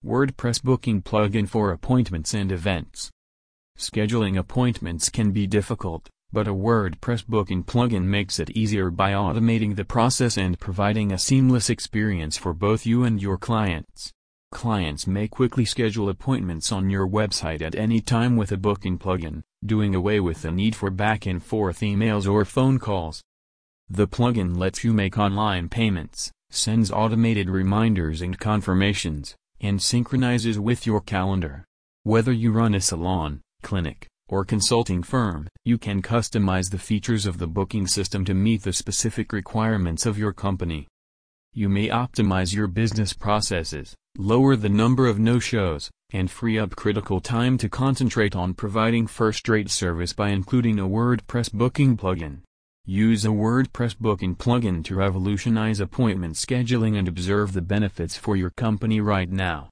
WordPress booking plugin for appointments and events. Scheduling appointments can be difficult, but a WordPress booking plugin makes it easier by automating the process and providing a seamless experience for both you and your clients. Clients may quickly schedule appointments on your website at any time with a booking plugin, doing away with the need for back-and-forth emails or phone calls. The plugin lets you make online payments, sends automated reminders and confirmations, and synchronizes with your calendar. Whether you run a salon, clinic, or consulting firm, you can customize the features of the booking system to meet the specific requirements of your company. You may optimize your business processes, lower the number of no-shows, and free up critical time to concentrate on providing first-rate service by including a WordPress booking plugin. Use a WordPress booking plugin to revolutionize appointment scheduling and observe the benefits for your company right now.